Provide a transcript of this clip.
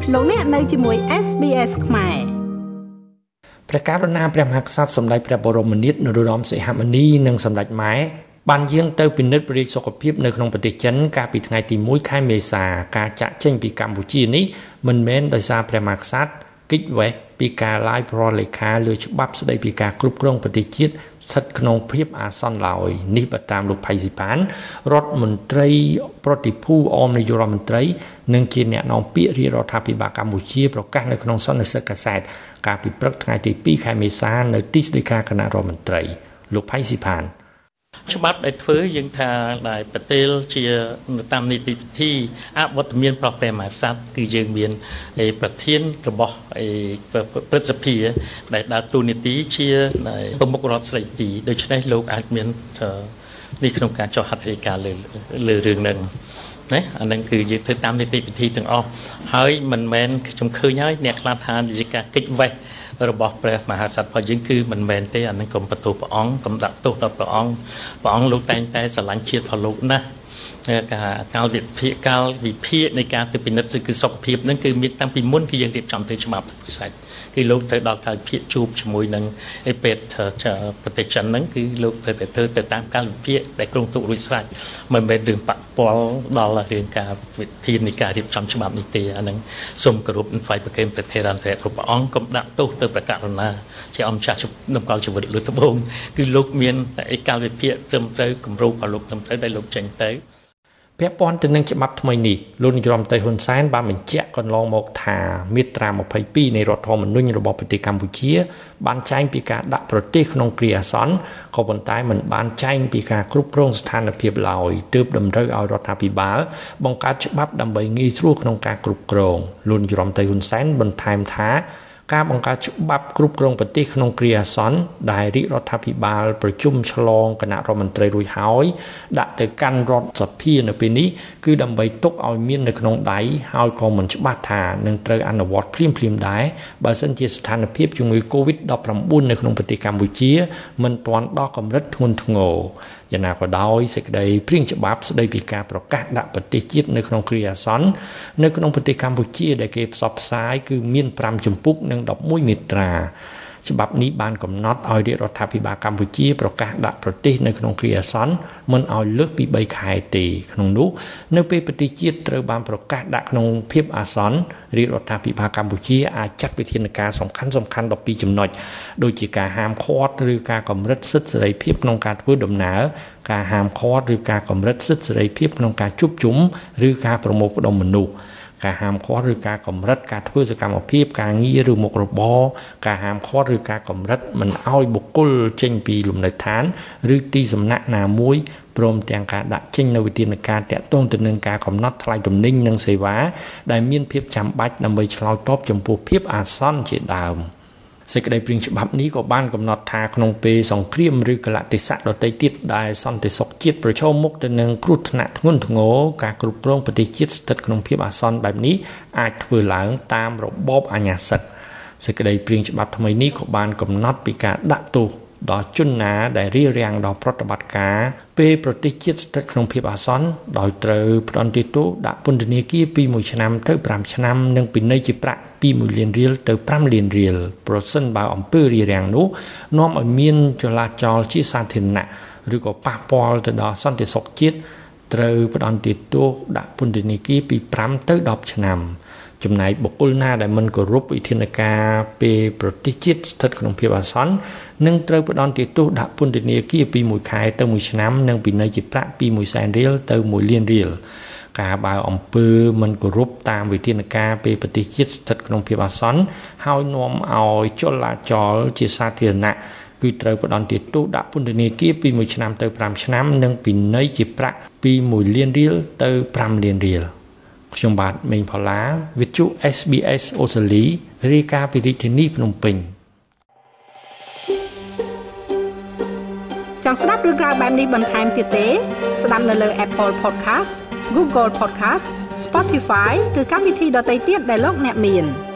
លោកអ្នកនៅជាមួយ SBS ខ្មែរព្រះករុណាព្រះមហាក្សត្រសម្ដេចព្រះបរមនាថនរោត្តមសីហមុនីនិងសម្ដេចម៉ែបានយាងទៅពិនិត្យរាជសុខភាពនៅក្នុងប្រទេសចិនកាលពីថ្ងៃទី1ខែមេសាការចាក់ចេញពីកម្ពុជានេះមិនមែនដោយសារព្រះមហាក្សត្រគិតវេះពីការឡាយប្រលេខាលើច្បាប់ស្តីពីការគ្រប់គ្រងប្រទេសជាតិស្ថិតក្នុងភាពអាសន្នឡើយនេះបើតាមលោកផៃស៊ីផានរដ្ឋមន្ត្រីប្រតិភូអមនាយករដ្ឋមន្ត្រីនិងជាអ្នកនាំពាក្យរាជរដ្ឋាភិបាលកម្ពុជាប្រកាសនៅក្នុងសន្និសីទកាសែតកាលពីព្រឹកថ្ងៃទី2ខែមេសានៅទីស្តីការគណៈរដ្ឋមន្ត្រីលោកផៃស៊ីផានច្បាប់ដែលធ្វើយើងថាដែលប្រទេសជាតាមនីតិវិធីអវត្តមានប្រព្រះមហាក្សត្រគឺយើងមានប្រធានរបស់ព្រឹទ្ធសភាដែលដើរតួនាទីជាប្រមុខរដ្ឋស្ដីទីដូច្នេះលោកអាចមាននេះក្នុងការចុះហត្ថលេខាលើរឿងហ្នឹងណាអានឹងគឺយើងធ្វើតាមនីតិវិធីទាំងអស់ហើយមិនមែនខ្ញុំឃើញហើយអ្នកខ្លះថាជាការកិច្ចវេះរបស់ព្រះមហាក្សត្ររបស់យើងគឺមិនមែនទេអានឹងកុំបន្ទោសព្រះអង្គកុំដាក់ទោសដល់ព្រះអង្គលោកតែងតែស្រឡាញ់ជាតិរបស់លោកណាស់កាលវិភាគនៃការទៅពិនិត្យគឺសុខភាពហ្នឹងគឺមានតាំងពីមុនគឺយើងរៀបចំទៅច្បាប់ពិសេសគឺលោកទៅដល់កាលវិភាគជួបជាមួយនឹងពេទ្យប្រទេសចិនហ្នឹងគឺលោកទៅទៅតាមកាលវិភាគដែលគ្រោងទុករួចស្រេចមិនមែនរឿងប៉ះពាល់ដល់រឿងការវិធាននៃការរៀបចំច្បាប់នេះទេអាហ្នឹងសូមគោរពថ្វាយប្រគេនព្រះថេរអន្តរព្រះអង្គកុំដាក់ទោសទៅព្រះករុណាជាអង្គចាស់តម្កល់ជីវិតលើត្បូងគឺលោកមានកាលវិភាគត្រឹមត្រូវគម្រោងរបស់លោកត្រឹមត្រូវដែលលោកចេញទៅពាក់ព័ន្ធទៅនឹងច្បាប់ថ្មីនេះលោកនាយរដ្ឋមន្ត្រីហ៊ុនសែនបានបញ្ជាក់កន្លងមកថាមាត្រា22នៃរដ្ឋធម្មនុញ្ញរបស់ប្រទេសកម្ពុជាបានចែងពីការដាក់ប្រទេសក្នុងគ្រាអាសន្នក៏ប៉ុន្តែមិនបានចែងពីការគ្រប់គ្រងស្ថានភាពឡើយទើបតម្រូវឲ្យរដ្ឋាភិបាលបង្កើតច្បាប់ដើម្បីងាយស្រួលក្នុងការគ្រប់គ្រងលោកនាយរដ្ឋមន្ត្រីហ៊ុនសែនបន្ថែមថាការបង្កើតច្បាប់គ្រប់គ្រងប្រទេសក្នុងគ្រាអាសន្នដែលរាជរដ្ឋាភិបាលប្រជុំឆ្លងគណៈរដ្ឋមន្ត្រីរួចហើយដាក់ទៅកាន់រដ្ឋសភានៅពេលនេះគឺដើម្បីទុកឲ្យមាននៅក្នុងដៃហើយក៏មិនច្បាស់ថានឹងត្រូវអនុវត្តភ្លាមដែរបើសិនជាស្ថានភាពជំងឺ Covid-19 នៅក្នុងប្រទេសកម្ពុជាមិនទាន់ដល់កម្រិតធ្ងន់ធ្ងរយ៉ាងណាក៏ដោយសេចក្តីព្រាងច្បាប់ស្តីពីការប្រកាសដាក់ប្រទេសជាតិនៅក្នុងគ្រាអាសន្ននៅក្នុងប្រទេសកម្ពុជាដែលគេផ្សព្វផ្សាយគឺមាន5ជំពូកនិង11មាត្រាច្បាប់នេះបានកំណត់ឲ្យរាជរដ្ឋាភិបាលកម្ពុជាប្រកាសដាក់ប្រទេសនៅក្នុងគ្រាអាសន្នមិនឲ្យលើសពី3ខែទេក្នុងនោះនៅពេលប្រទេសជាតិត្រូវបានប្រកាសដាក់ក្នុងភាពអាសន្នរាជរដ្ឋាភិបាលកម្ពុជាអាចចាត់វិធានការសំខាន់12ចំណុចដូចជាការហាមឃាត់ឬការកម្រិតសិទ្ធិសេរីភាពក្នុងការធ្វើដំណើរការហាមឃាត់ឬការកម្រិតសិទ្ធិសេរីភាពក្នុងការជួបជុំឬការប្រមូលផ្តុំមនុស្សការហាមឃាត់ឬការកម្រិតការធ្វើសកម្មភាពការងារឬមុខរបរការហាមឃាត់ឬការកម្រិតមិនឲ្យបុគ្គលចេញពីលំនៅឋានឬទីសំណាក់ណាមួយព្រមទាំងការដាក់ចេញនូវវិធានការតាក់ទងទៅនឹងការកំណត់ថ្លៃទំនិញនិងសេវាដែលមានភាពចាំបាច់ដើម្បីឆ្លើយតបចំពោះភាពអាសន្នជាដើមសេចក្តីព្រាងច្បាប់នេះក៏បានកំណត់ថាក្នុងពេលសង្គ្រាមឬកលៈទេសៈដទៃទៀតដែលសន្តិសុខជាតិប្រឈមមុខទៅនឹងគ្រោះថ្នាក់ធ្ងន់ធ្ងរការគ្រប់គ្រងប្រទេសជាតិស្ថិតក្នុងភាពអាសន្នបែបនេះអាចធ្វើឡើងតាមរបបអាញាសិទ្ធិសេចក្តីព្រាងច្បាប់ថ្មីនេះក៏បានកំណត់ពីការដាក់ទោសដល់ជនណាដែលរារាំងដល់ប្រតិបត្តិការពេលប្រទេសជាតិស្ថិតក្នុងភាពអាសន្នដោយត្រូវផ្តន្ទាទោសដាក់ពន្ធនាគារពី1ឆ្នាំទៅ5ឆ្នាំនិងពិន័យជាប្រាក់ពី1លានរៀលទៅ5លានរៀលប្រសិនបើអំពើរារាំងនោះនាំឲ្យមានចលាចលជាសាធារណៈឬក៏ប៉ះពាល់ទៅដល់សន្តិសុខជាតិត្រូវផ្តន្ទាទោសដាក់ពន្ធនាគារពី5ទៅ10ឆ្នាំចំណែកបុគ្គលណាដែលមិនគោរពវិធានការពេលប្រទេសជាតិស្ថិតក្នុងភាពអាសន្ននឹងត្រូវផ្តន្ទាទោសដាក់ពន្ធនាគារពី1ខែទៅ1ឆ្នាំនិងពិន័យជាប្រាក់ពី100,000រៀលទៅ1លានរៀលការបើអំពើមិនគោរពតាមវិធានការពេលប្រទេសជាតិស្ថិតក្នុងភាពអាសន្នហើយនាំឲ្យចលាចលជាសាធារណៈគឺត្រូវផ្តន្ទាទោសដាក់ពន្ធនាគារពី1ឆ្នាំទៅ5ឆ្នាំនិងពិន័យជាប្រាក់ពី1លានរៀលទៅ5លានរៀលខ្ញុំបាទមេងផល្លាវិទ្យុ SBS អូស្ត្រាលីរាយការណ៍ពីរាជធានីភ្នំពេញចង់ស្ដាប់រឿងក្រៅបែបនេះបន្ថែមទៀតទេស្ដាប់នៅលើ Apple Podcast Google Podcast Spotify ឬកម្មវិធីដទៃទៀតដែលលោកអ្នកមាន